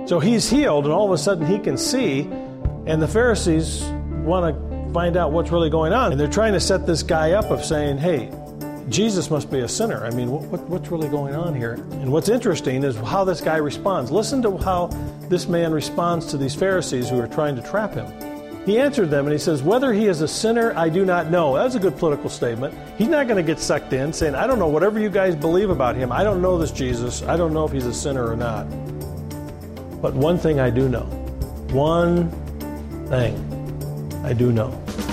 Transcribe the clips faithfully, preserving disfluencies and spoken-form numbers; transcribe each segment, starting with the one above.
So he's healed, and all of a sudden he can see, and the Pharisees want to find out what's really going on. And they're trying to set this guy up of saying, hey, Jesus must be a sinner. I mean, what, what, what's really going on here? And what's interesting is how this guy responds. Listen to how this man responds to these Pharisees who are trying to trap him. He answered them and he says, whether he is a sinner, I do not know. That's a good political statement. He's not going to get sucked in saying, I don't know, whatever you guys believe about him, I don't know this Jesus. I don't know if he's a sinner or not. But one thing I do know. One thing I do know.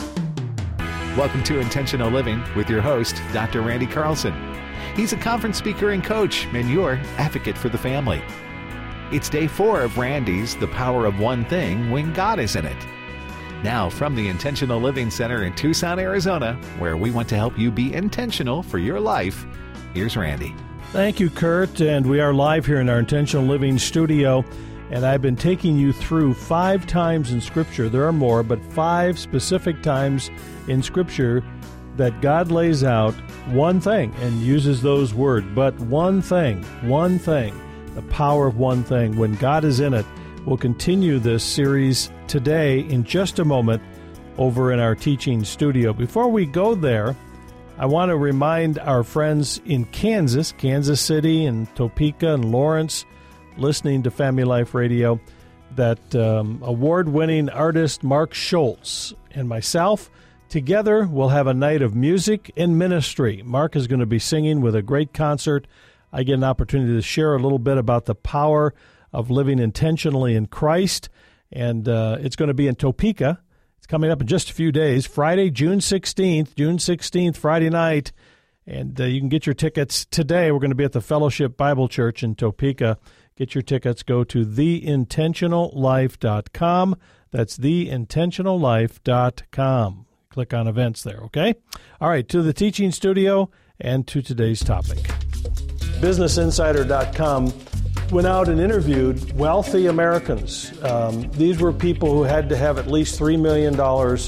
Welcome to Intentional Living with your host, Doctor Randy Carlson. He's a conference speaker and coach and your advocate for the family. It's day four of Randy's The Power of One Thing When God is in It. Now, from the Intentional Living Center in Tucson, Arizona, where we want to help you be intentional for your life, here's Randy. Thank you, Kurt. And we are live here in our Intentional Living studio. And I've been taking you through five times in Scripture. There are more, but five specific times in Scripture that God lays out one thing and uses those words. But one thing, one thing, the power of one thing. When God is in it, we'll continue this series today in just a moment over in our teaching studio. Before we go there, I want to remind our friends in Kansas, Kansas City and Topeka and Lawrence, listening to Family Life Radio, that um, award-winning artist Mark Schultz and myself together will have a night of music and ministry. Mark is going to be singing with a great concert. I get an opportunity to share a little bit about the power of living intentionally in Christ, and uh, it's going to be in Topeka. It's coming up in just a few days, Friday, June sixteenth, June sixteenth, Friday night, and uh, you can get your tickets today. We're going to be at the Fellowship Bible Church in Topeka. Get your tickets. Go to the intentional life dot com. That's the intentional life dot com. Click on events there, okay? All right, to the teaching studio and to today's topic. business insider dot com went out and interviewed wealthy Americans. Um, these were people who had to have at least three million dollars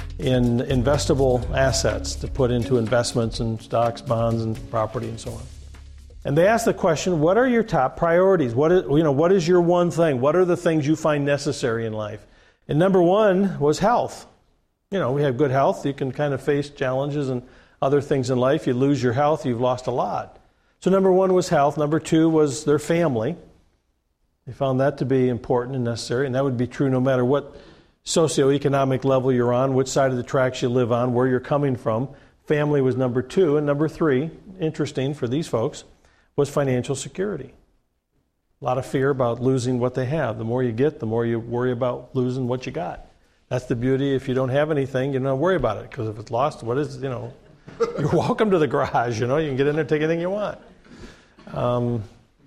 in investable assets to put into investments in stocks, bonds, and property and so on. And they asked the question, what are your top priorities? What is, you know, what is your one thing? What are the things you find necessary in life? And number one was health. You know, we have good health. You can kind of face challenges and other things in life. You lose your health, you've lost a lot. So number one was health. Number two was their family. They found that to be important and necessary, and that would be true no matter what socioeconomic level you're on, which side of the tracks you live on, where you're coming from. Family was number two. And number three, interesting for these folks, was financial security. A lot of fear about losing what they have. The more you get, the more you worry about losing what you got. That's the beauty. If you don't have anything, you don't worry about it, because if it's lost, what is, you know, you're welcome to the garage, you know, you can get in there and take anything you want. Um,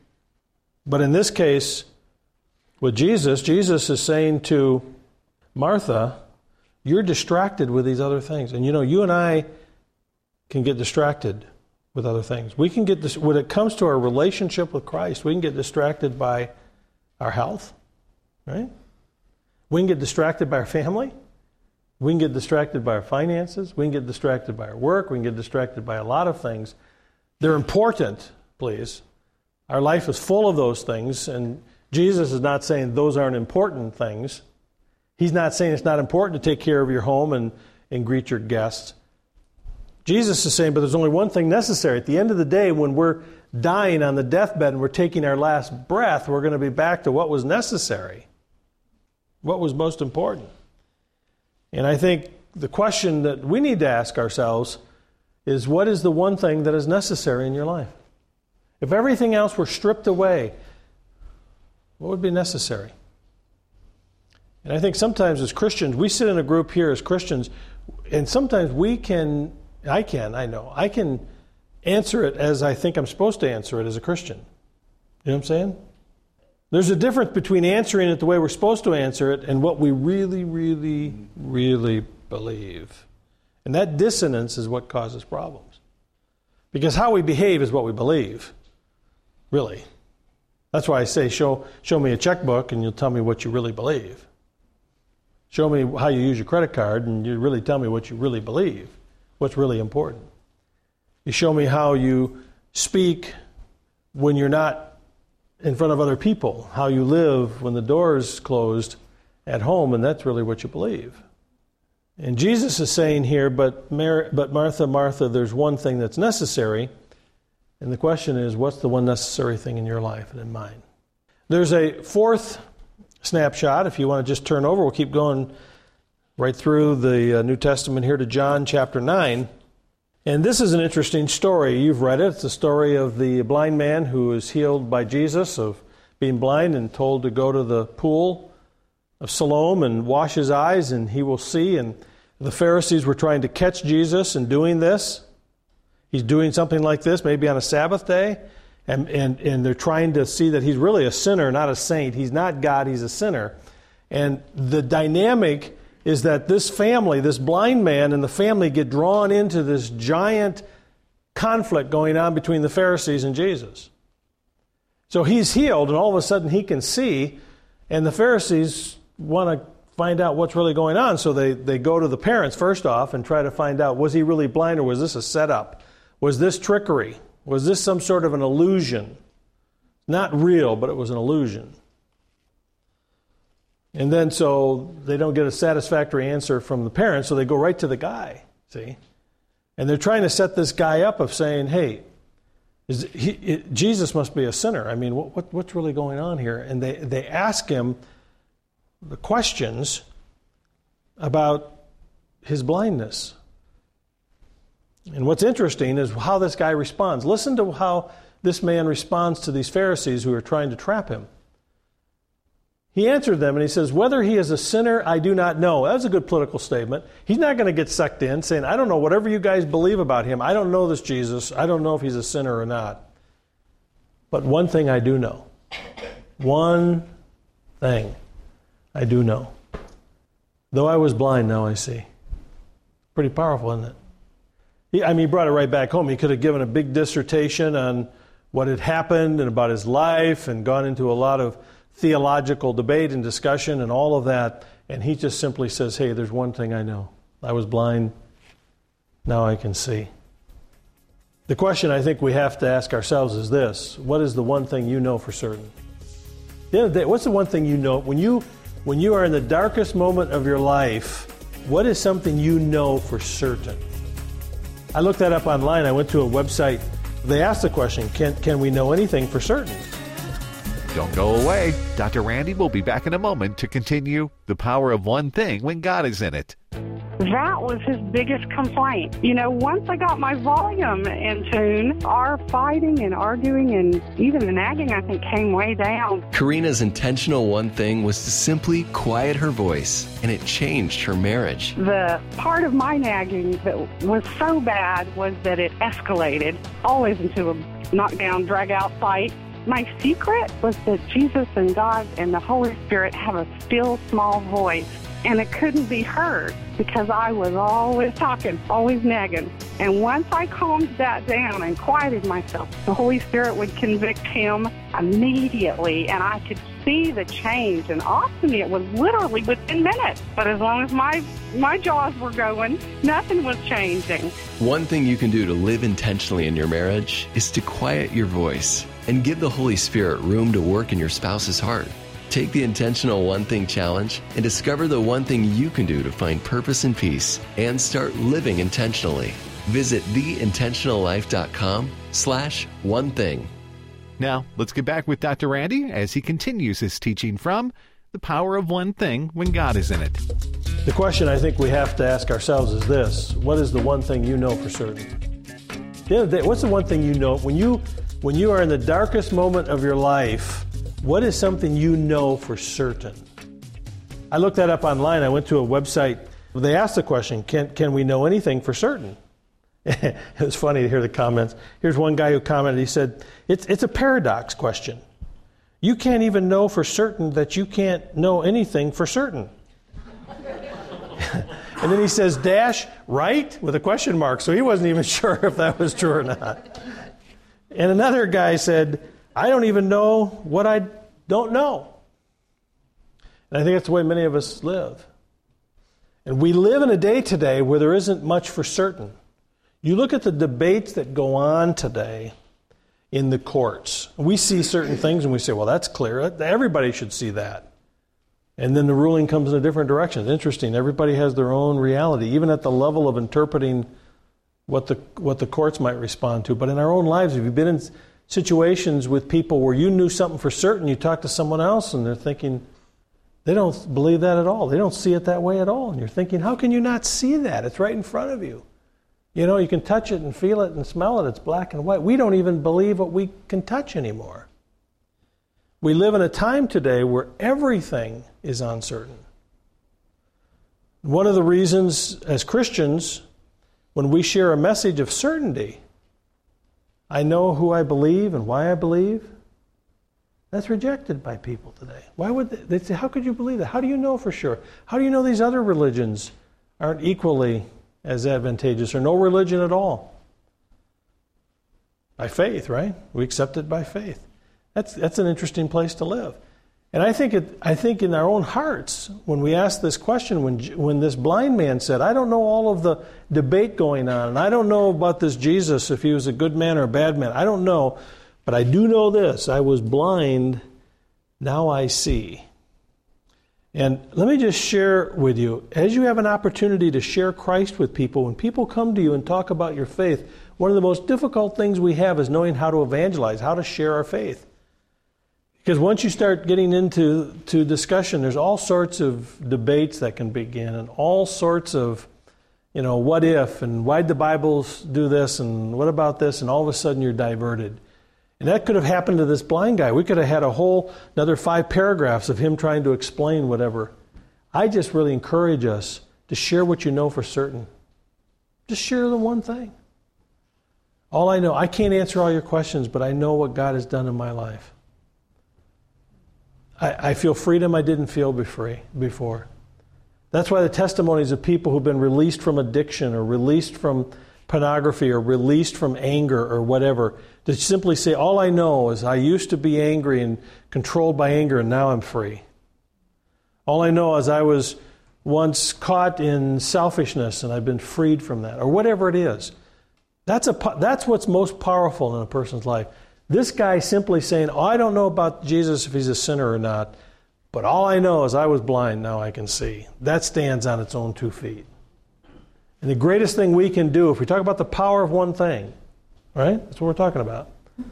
but in this case, with Jesus, Jesus is saying to Martha, you're distracted with these other things. And you know, you and I can get distracted with other things. We can get this, when it comes to our relationship with Christ, we can get distracted by our health, right? We can get distracted by our family. We can get distracted by our finances. We can get distracted by our work. We can get distracted by a lot of things. They're important, please. Our life is full of those things, and Jesus is not saying those aren't important things. He's not saying it's not important to take care of your home and, and greet your guests. Jesus is saying, but there's only one thing necessary. At the end of the day, when we're dying on the deathbed and we're taking our last breath, we're going to be back to what was necessary, what was most important. And I think the question that we need to ask ourselves is, what is the one thing that is necessary in your life? If everything else were stripped away, what would be necessary? And I think sometimes as Christians, we sit in a group here as Christians, and sometimes we can, I can, I know, I can answer it as I think I'm supposed to answer it as a Christian. You know what I'm saying? There's a difference between answering it the way we're supposed to answer it and what we really, really, really believe. And that dissonance is what causes problems. Because how we behave is what we believe, really. That's why I say, show, show me a checkbook and you'll tell me what you really believe. Show me how you use your credit card and you really tell me what you really believe, what's really important. You show me how you speak when you're not in front of other people, how you live when the door is closed at home, and that's really what you believe. And Jesus is saying here, but, Mar- but Martha, Martha, there's one thing that's necessary, and the question is, what's the one necessary thing in your life and in mine? There's a fourth snapshot. If you want to just turn over, we'll keep going right through the uh, New Testament here to John chapter nine. And this is an interesting story. You've read it. It's the story of the blind man who is healed by Jesus of being blind and told to go to the pool of Siloam and wash his eyes and he will see. And the Pharisees were trying to catch Jesus in doing this. He's doing something like this, maybe on a Sabbath day. And, and, and they're trying to see that he's really a sinner, not a saint. He's not God, he's a sinner. And the dynamic is that this family, this blind man and the family get drawn into this giant conflict going on between the Pharisees and Jesus. So he's healed, and all of a sudden he can see, and the Pharisees want to find out what's really going on. So they, they go to the parents first off and try to find out, was he really blind or was this a setup? Was this trickery? Was this some sort of an illusion? Not real, but it was an illusion. And then so they don't get a satisfactory answer from the parents, so they go right to the guy, see? And they're trying to set this guy up of saying, hey, is he, it, Jesus must be a sinner. I mean, what, what, what's really going on here? And they, they ask him the questions about his blindness. And what's interesting is how this guy responds. Listen to how this man responds to these Pharisees who are trying to trap him. He answered them and he says, whether he is a sinner, I do not know. That's a good political statement. He's not going to get sucked in saying, I don't know, whatever you guys believe about him, I don't know this Jesus. I don't know if he's a sinner or not. But one thing I do know. One thing I do know. Though I was blind, now I see. Pretty powerful, isn't it? He, I mean, he brought it right back home. He could have given a big dissertation on what had happened and about his life and gone into a lot of theological debate and discussion and all of that. And he just simply says, hey, there's one thing I know. I was blind. Now I can see. The question I think we have to ask ourselves is this. What is the one thing you know for certain? The other day, what's the one thing you know? When you, when you are in the darkest moment of your life, what is something you know for certain? I looked that up online. I went to a website. They asked the question, can, can we know anything for certain? Don't go away. Doctor Randy will be back in a moment to continue The Power of One Thing When God is in It. That was his biggest complaint. You know, once I got my volume in tune, our fighting and arguing and even the nagging, I think, came way down. Karina's intentional one thing was to simply quiet her voice, and it changed her marriage. The part of my nagging that was so bad was that it escalated always into a knockdown, drag-out fight. My secret was that Jesus and God and the Holy Spirit have a still, small voice, and it couldn't be heard because I was always talking, always nagging. And once I calmed that down and quieted myself, the Holy Spirit would convict him immediately, and I could see the change. And often it was literally within minutes. But as long as my, my jaws were going, nothing was changing. One thing you can do to live intentionally in your marriage is to quiet your voice and give the Holy Spirit room to work in your spouse's heart. Take the Intentional One Thing Challenge and discover the one thing you can do to find purpose and peace and start living intentionally. Visit theintentionallife.com slash one thing. Now, let's get back with Doctor Randy as he continues his teaching from The Power of One Thing When God is in It. The question I think we have to ask ourselves is this. What is the one thing you know for certain? The other day, what's the one thing you know? When you, when you are in the darkest moment of your life, what is something you know for certain? I looked that up online. I went to a website. They asked the question, can, can we know anything for certain? It was funny to hear the comments. Here's one guy who commented. He said, it's, it's a paradox question. You can't even know for certain that you can't know anything for certain. And then he says, dash, right? With a question mark. So he wasn't even sure if that was true or not. And another guy said, I don't even know what I don't know. And I think that's the way many of us live. And we live in a day today where there isn't much for certain. You look at the debates that go on today in the courts. We see certain things and we say, well, that's clear. Everybody should see that. And then the ruling comes in a different direction. It's interesting. Everybody has their own reality, even at the level of interpreting what the what the courts might respond to. But in our own lives, if you've been in situations with people where you knew something for certain, you talk to someone else and they're thinking, they don't believe that at all. They don't see it that way at all. And you're thinking, how can you not see that? It's right in front of you. You know, you can touch it and feel it and smell it. It's black and white. We don't even believe what we can touch anymore. We live in a time today where everything is uncertain. One of the reasons as Christians, when we share a message of certainty, I know who I believe and why I believe, that's rejected by people today. Why would they, they say, how could you believe that? How do you know for sure? How do you know these other religions aren't equally as advantageous or no religion at all? By faith, right? We accept it by faith. That's that's an interesting place to live. And I think it, I think in our own hearts, when we ask this question, when when this blind man said, I don't know all of the debate going on, and I don't know about this Jesus, if he was a good man or a bad man, I don't know, but I do know this, I was blind, now I see. And let me just share with you, as you have an opportunity to share Christ with people, when people come to you and talk about your faith, one of the most difficult things we have is knowing how to evangelize, how to share our faith. Because once you start getting into to discussion, there's all sorts of debates that can begin and all sorts of, you know, what if and why'd the Bible do this and what about this, and all of a sudden you're diverted. And that could have happened to this blind guy. We could have had a whole another five paragraphs of him trying to explain whatever. I just really encourage us to share what you know for certain. Just share the one thing. All I know, I can't answer all your questions, but I know what God has done in my life. I, I feel freedom I didn't feel before. That's why the testimonies of people who've been released from addiction or released from pornography or released from anger or whatever, to simply say, all I know is I used to be angry and controlled by anger and now I'm free. All I know is I was once caught in selfishness and I've been freed from that, or whatever it is. That's a that's what's most powerful in a person's life. This guy simply saying, oh, I don't know about Jesus if he's a sinner or not, but all I know is I was blind, now I can see. That stands on its own two feet. And the greatest thing we can do, if we talk about the power of one thing, right? That's what we're talking about.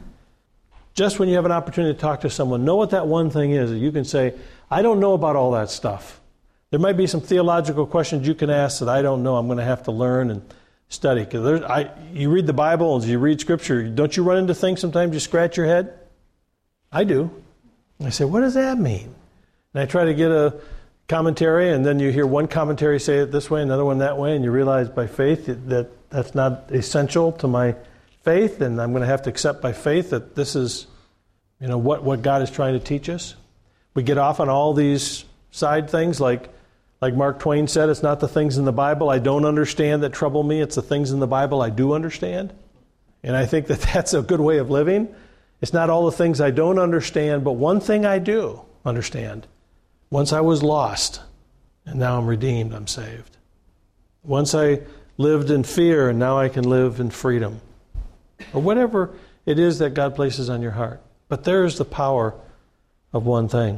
Just when you have an opportunity to talk to someone, know what that one thing is. You can say, I don't know about all that stuff. There might be some theological questions you can ask that I don't know. I'm going to have to learn and study. Because I, you read the Bible, as you read Scripture, don't you run into things sometimes you scratch your head? I do. I say, what does that mean? And I try to get a commentary, and then you hear one commentary say it this way, another one that way, and you realize by faith that that's not essential to my faith, and I'm going to have to accept by faith that this is, you know, what, what God is trying to teach us. We get off on all these side things like Like Mark Twain said, it's not the things in the Bible I don't understand that trouble me. It's the things in the Bible I do understand. And I think that that's a good way of living. It's not all the things I don't understand, but one thing I do understand. Once I was lost, and now I'm redeemed, I'm saved. Once I lived in fear, and now I can live in freedom. Or whatever it is that God places on your heart. But there is the power of one thing.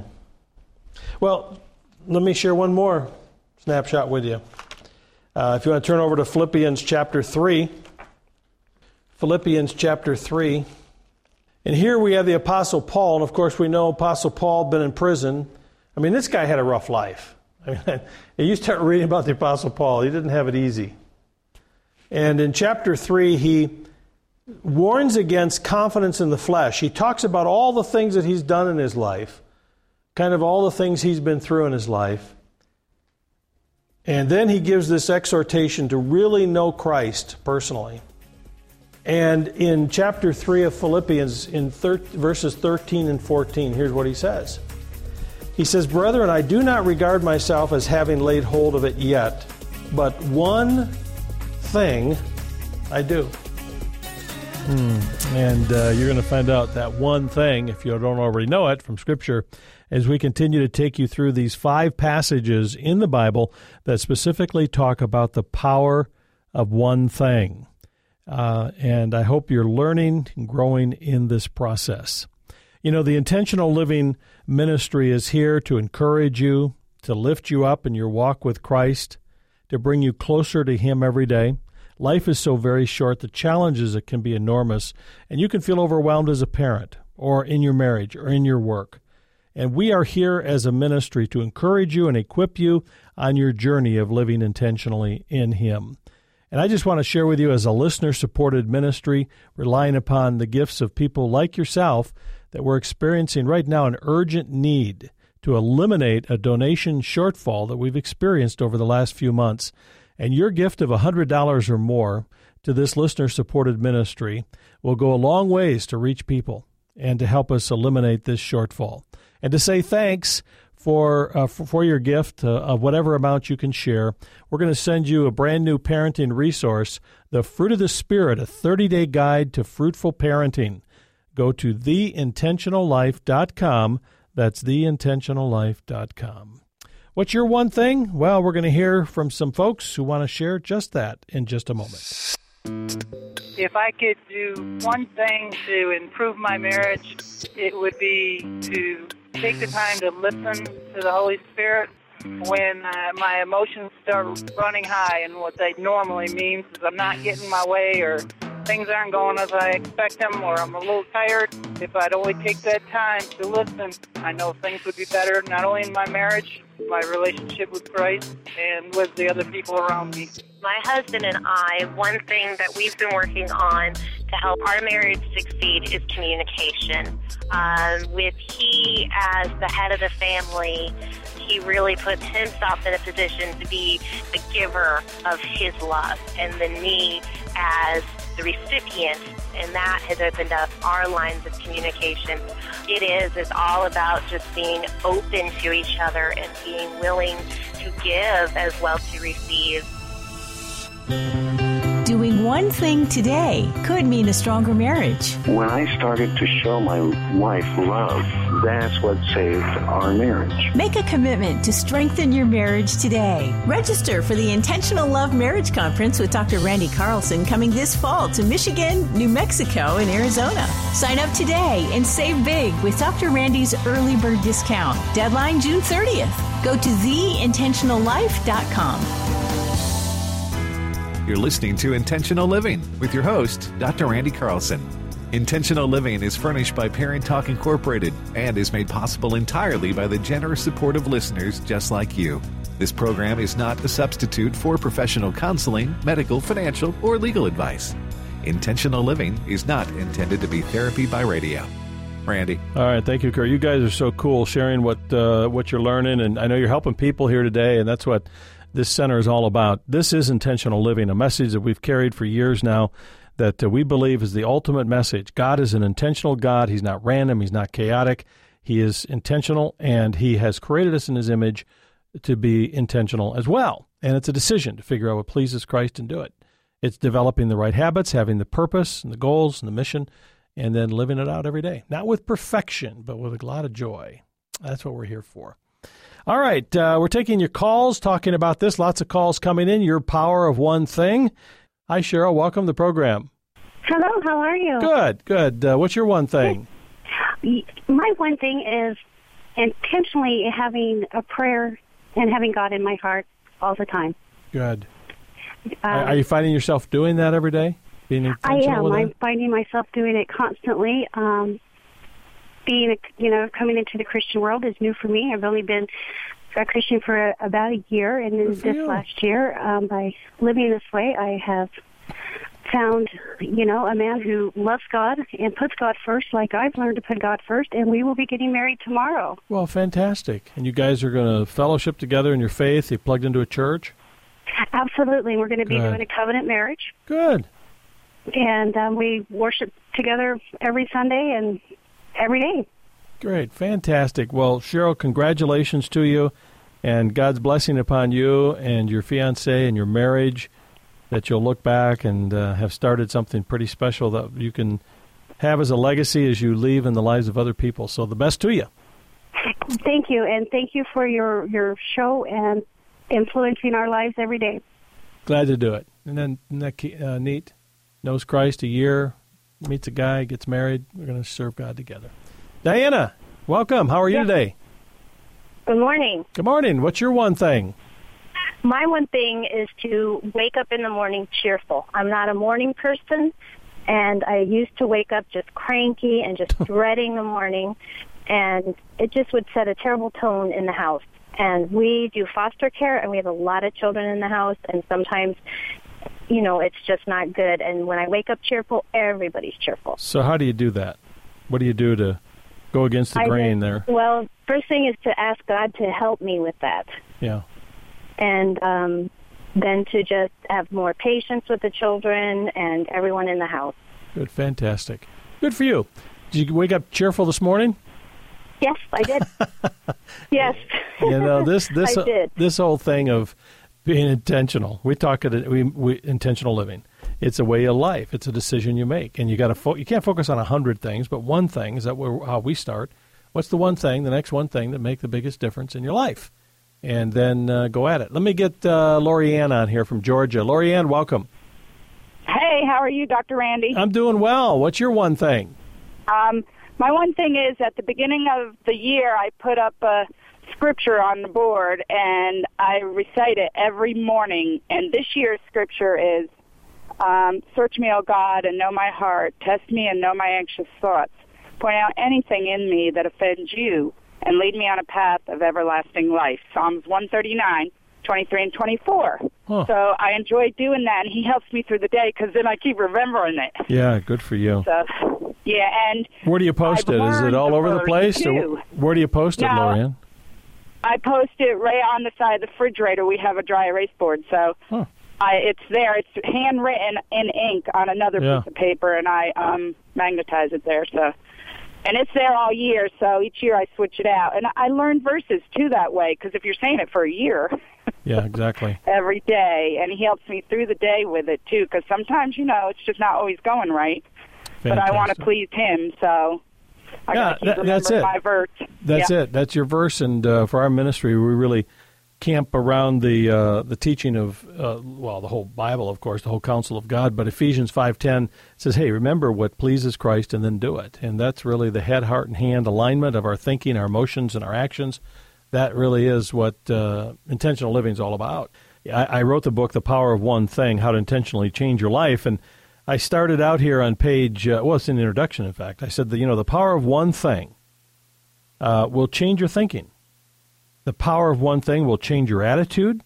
Well, let me share one more snapshot with you. Uh, if you want to turn over to Philippians chapter three. Philippians chapter three. And here we have the Apostle Paul. And of course we know Apostle Paul been in prison. I mean, this guy had a rough life. I mean, you start reading about the Apostle Paul, he didn't have it easy. And in chapter three, he warns against confidence in the flesh. He talks about all the things that he's done in his life. Kind of all the things he's been through in his life. And then he gives this exhortation to really know Christ personally. And in chapter three of Philippians, in thir- verses thirteen and fourteen, here's what he says. He says, Brethren, I do not regard myself as having laid hold of it yet, but one thing I do. Hmm. And uh, you're going to find out that one thing, if you don't already know it from Scripture, as we continue to take you through these five passages in the Bible that specifically talk about the power of one thing. Uh, and I hope you're learning and growing in this process. You know, the Intentional Living Ministry is here to encourage you, to lift you up in your walk with Christ, to bring you closer to Him every day. Life is so very short. The challenges, it can be enormous, and you can feel overwhelmed as a parent or in your marriage or in your work. And we are here as a ministry to encourage you and equip you on your journey of living intentionally in Him. And I just want to share with you, as a listener-supported ministry, relying upon the gifts of people like yourself, that we're experiencing right now an urgent need to eliminate a donation shortfall that we've experienced over the last few months. And your gift of one hundred dollars or more to this listener-supported ministry will go a long ways to reach people and to help us eliminate this shortfall. And to say thanks for uh, for, for your gift uh, of whatever amount you can share, we're going to send you a brand new parenting resource, The Fruit of the Spirit, a thirty-day guide to fruitful parenting. Go to the intentional life dot com. That's the intentional life dot com. What's your one thing? Well, we're going to hear from some folks who want to share just that in just a moment. If I could do one thing to improve my marriage, it would be to take the time to listen to the Holy Spirit when uh, my emotions start running high. And what that normally means is I'm not getting my way, or things aren't going as I expect them, or I'm a little tired. If I'd only take that time to listen, I know things would be better, not only in my marriage, my relationship with Christ, and with the other people around me. My husband and I, one thing that we've been working on to help our marriage succeed is communication. Um, with he as the head of the family, he really puts himself in a position to be the giver of his love, and then me as the recipient, and that has opened up our lines of communication. It is, it's all about just being open to each other and being willing to give as well to receive. Doing one thing today could mean a stronger marriage. When I started to show my wife love, that's what saved our marriage. Make a commitment to strengthen your marriage today. Register for the Intentional Love Marriage Conference with Doctor Randy Carlson coming this fall to Michigan, New Mexico, and Arizona. Sign up today and save big with Doctor Randy's early bird discount. Deadline June thirtieth. Go to the intentional life dot com. You're listening to Intentional Living with your host, Doctor Randy Carlson. Intentional Living is furnished by Parent Talk Incorporated and is made possible entirely by the generous support of listeners just like you. This program is not a substitute for professional counseling, medical, financial, or legal advice. Intentional Living is not intended to be therapy by radio. Randy. All right, thank you, Kurt. You guys are so cool, sharing what uh, what you're learning, and I know you're helping people here today, and that's what this center is all about. This is Intentional Living, a message that we've carried for years now that uh, we believe is the ultimate message. God is an intentional God. He's not random. He's not chaotic. He is intentional, and He has created us in His image to be intentional as well. And it's a decision to figure out what pleases Christ and do it. It's developing the right habits, having the purpose and the goals and the mission, and then living it out every day. Not with perfection, but with a lot of joy. That's what we're here for. All right, uh, we're taking your calls, talking about this. Lots of calls coming in. Your power of one thing. Hi, Cheryl. Welcome to the program. Hello. How are you? Good, good. Uh, what's your one thing? My one thing is intentionally having a prayer and having God in my heart all the time. Good. Um, are you finding yourself doing that every day? Being intentional I am. with I'm it? finding myself doing it constantly. Um, being, you know, coming into the Christian world is new for me. I've only been a Christian for a, about a year, and then this you. last year, um, by living this way, I have found, you know, a man who loves God and puts God first, like I've learned to put God first, and we will be getting married tomorrow. Well, fantastic. And you guys are going to fellowship together in your faith? You plugged into a church? Absolutely. We're going to be Good. doing a covenant marriage. Good. And um, we worship together every Sunday and every day. Great. Fantastic. Well, Cheryl, congratulations to you, and God's blessing upon you and your fiancé and your marriage, that you'll look back and uh, have started something pretty special that you can have as a legacy as you leave in the lives of other people. So the best to you. Thank you, and thank you for your, your show and influencing our lives every day. Glad to do it. And then, isn't that uh, neat? knows Christ a year, meets a guy, gets married. We're going to serve God together. Diana, welcome. How are you yes. today? Good morning. Good morning. What's your one thing? My one thing is to wake up in the morning cheerful. I'm not a morning person, and I used to wake up just cranky and just dreading the morning, and it just would set a terrible tone in the house. And we do foster care, and we have a lot of children in the house, and sometimes, you know, it's just not good. And when I wake up cheerful, everybody's cheerful. So how do you do that? What do you do to go against the I grain just, there? Well, first thing is to ask God to help me with that. Yeah. And um, then to just have more patience with the children and everyone in the house. Good, fantastic. Good for you. Did you wake up cheerful this morning? Yes, I did. Yes. You know, this this I did. this whole thing of being intentional. We talk at we, we intentional living. It's a way of life. It's a decision you make, and you got to fo- you can't focus on a hundred things, but one thing is that we're, how we start. What's the one thing, the next one thing that make the biggest difference in your life? And then uh, go at it. Let me get uh, Lorianne on here from Georgia. Lorianne, welcome. Hey, how are you, Doctor Randy? I'm doing well. What's your one thing? Um, my one thing is at the beginning of the year, I put up a scripture on the board, and I recite it every morning. And this year's scripture is, um, search me, O God, and know my heart. Test me and know my anxious thoughts. Point out anything in me that offends you, and lead me on a path of everlasting life. Psalms one thirty-nine, twenty-three and twenty-four. Huh. So I enjoy doing that, and he helps me through the day because then I keep remembering it. Yeah, good for you. So, yeah, and where do you post I've it? Is it all over the place? Or where do you post it, no, Lorianne? I post it right on the side of the refrigerator. We have a dry erase board, so huh. I, it's there. It's handwritten in ink on another yeah. piece of paper, and I um, magnetize it there. So. And it's there all year, so each year I switch it out. And I learn verses, too, that way, because if you're saying it for a year. Yeah, exactly. Every day. And he helps me through the day with it, too, because sometimes, you know, it's just not always going right. Fantastic. But I want to please him, so I yeah, got to keep that, that's it. my verse. That's yeah. it. That's your verse. And uh, for our ministry, we really camp around the uh, the teaching of, uh, well, the whole Bible, of course, the whole counsel of God. But Ephesians five ten says, hey, remember what pleases Christ and then do it. And that's really the head, heart, and hand alignment of our thinking, our emotions, and our actions. That really is what uh, intentional living is all about. I, I wrote the book, The Power of One Thing, How to Intentionally Change Your Life. And I started out here on page, uh, well, it's in the introduction, in fact. I said that, you know, the power of one thing uh, will change your thinking. The power of one thing will change your attitude.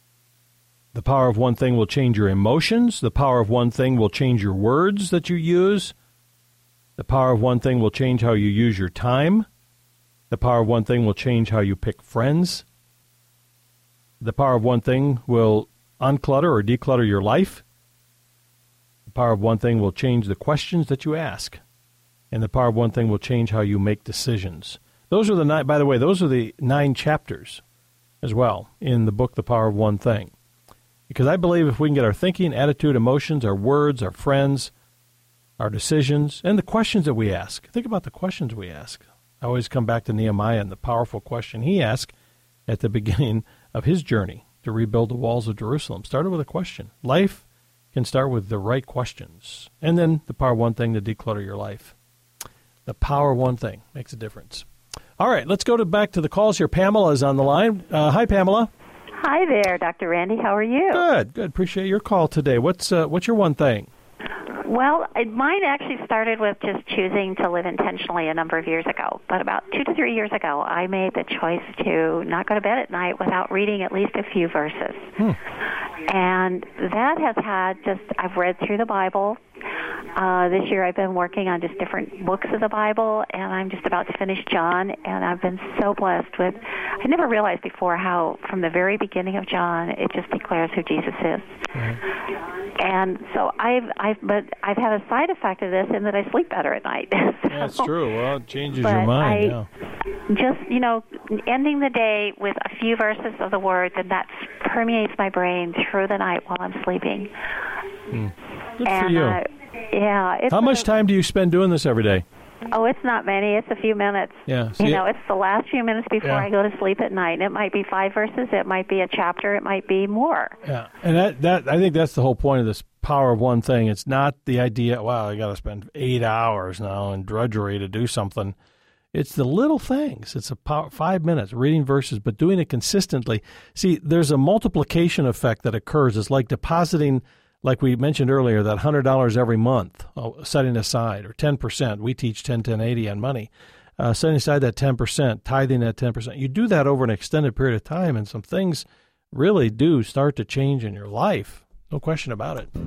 The power of one thing will change your emotions. The power of one thing will change your words that you use. The power of one thing will change how you use your time. The power of one thing will change how you pick friends. The power of one thing will unclutter or declutter your life. The power of one thing will change the questions that you ask. And the power of one thing will change how you make decisions. Those are the nine, by the way, those are the nine chapters as well in the book, The Power of One Thing. Because I believe if we can get our thinking, attitude, emotions, our words, our friends, our decisions, and the questions that we ask. Think about the questions we ask. I always come back to Nehemiah and the powerful question he asked at the beginning of his journey to rebuild the walls of Jerusalem. Started with a question. Life can start with the right questions. And then the power of one thing to declutter your life. The power of one thing makes a difference. All right, let's go to back to the calls here. Pamela is on the line. Uh, hi, Pamela. Hi there, Doctor Randy. How are you? Good, good. Appreciate your call today. What's uh, what's your one thing? Well, it, mine actually started with just choosing to live intentionally a number of years ago. But about two to three years ago, I made the choice to not go to bed at night without reading at least a few verses. Hmm. And that has had just, I've read through the Bible. Uh, this year I've been working on just different books of the Bible, and I'm just about to finish John, and I've been so blessed with, I never realized before how from the very beginning of John, it just declares who Jesus is. Mm-hmm. And so I've, I've, but I've had a side effect of this in that I sleep better at night. so, That's true. Well, it changes but your mind. I, yeah. Just, you know, ending the day with a few verses of the Word, and that permeates my brain through the night while I'm sleeping. Mm. Good and, for you. Uh, yeah. It's How much a, time do you spend doing this every day? Oh, it's not many. It's a few minutes. Yeah. You know, it's the last few minutes before yeah. I go to sleep at night. And it might be five verses. It might be a chapter. It might be more. Yeah. And that, that I think that's the whole point of this power of one thing. It's not the idea, wow, I got to spend eight hours now in drudgery to do something. It's the little things. It's a power, five minutes reading verses, but doing it consistently. See, there's a multiplication effect that occurs. It's like depositing, like we mentioned earlier, that one hundred dollars every month, setting aside, or ten percent. We teach ten, ten, eighty on money. Uh, setting aside that ten percent, tithing that ten percent. You do that over an extended period of time, and some things really do start to change in your life. No question about it.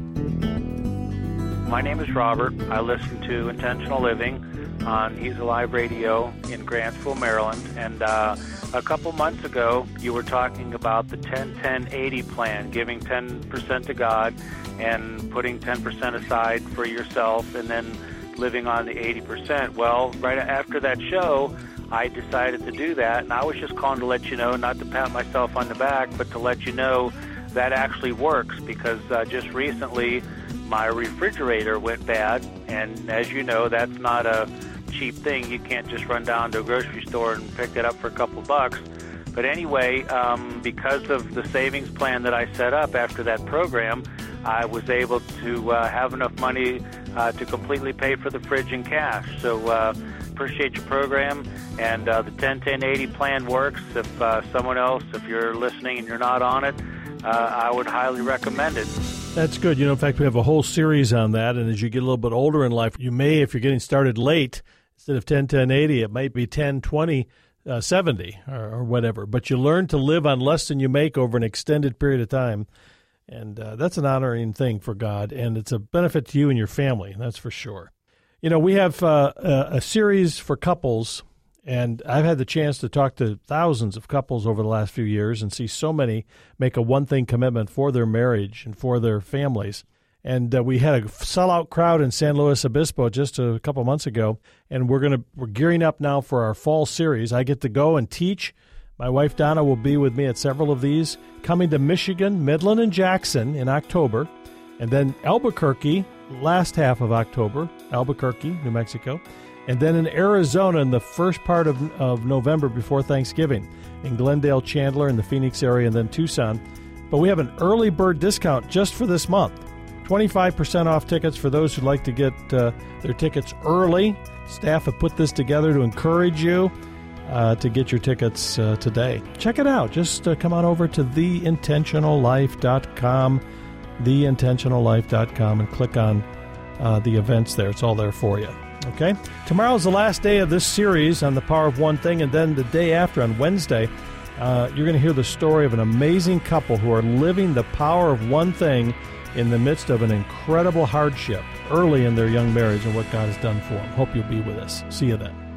My name is Robert. I listen to Intentional Living on He's Alive Radio in Grantsville, Maryland. And uh, a couple months ago, you were talking about the ten ten eighty plan, giving ten percent to God and putting ten percent aside for yourself and then living on the eighty percent. Well, right after that show, I decided to do that, and I was just calling to let you know, not to pat myself on the back, but to let you know that actually works, because uh, just recently my refrigerator went bad, and as you know, that's not a cheap thing. You can't just run down to a grocery store and pick it up for a couple bucks. But anyway, um, because of the savings plan that I set up after that program, I was able to uh, have enough money uh, to completely pay for the fridge in cash. So uh, appreciate your program, and uh, the ten ten eighty plan works. If uh, someone else, if you're listening and you're not on it, uh, I would highly recommend it. That's good. You know, in fact, we have a whole series on that, and as you get a little bit older in life, you may, if you're getting started late, instead of ten ten eighty, it might be ten twenty seventy or, or whatever. But you learn to live on less than you make over an extended period of time, and uh, that's an honoring thing for God, and it's a benefit to you and your family, that's for sure. You know, we have uh, a, a series for couples, and I've had the chance to talk to thousands of couples over the last few years and see so many make a one-thing commitment for their marriage and for their families. And uh, we had a sellout crowd in San Luis Obispo just a couple months ago, and we're gonna we're gearing up now for our fall series. I get to go and teach. My wife Donna will be with me at several of these, coming to Michigan, Midland, and Jackson in October, and then Albuquerque last half of October, Albuquerque, New Mexico, and then in Arizona in the first part of, of November before Thanksgiving, in Glendale, Chandler, in the Phoenix area, and then Tucson. But we have an early bird discount just for this month. twenty-five percent off tickets for those who'd like to get uh, their tickets early. Staff have put this together to encourage you uh, to get your tickets uh, today. Check it out. Just uh, come on over to the intentional life dot com, the intentional life dot com, and click on uh, the events there. It's all there for you. Okay? Tomorrow's the last day of this series on the power of one thing, and then the day after, on Wednesday, uh, you're going to hear the story of an amazing couple who are living the power of one thing in the midst of an incredible hardship early in their young marriage and what God has done for them. Hope you'll be with us. See you then.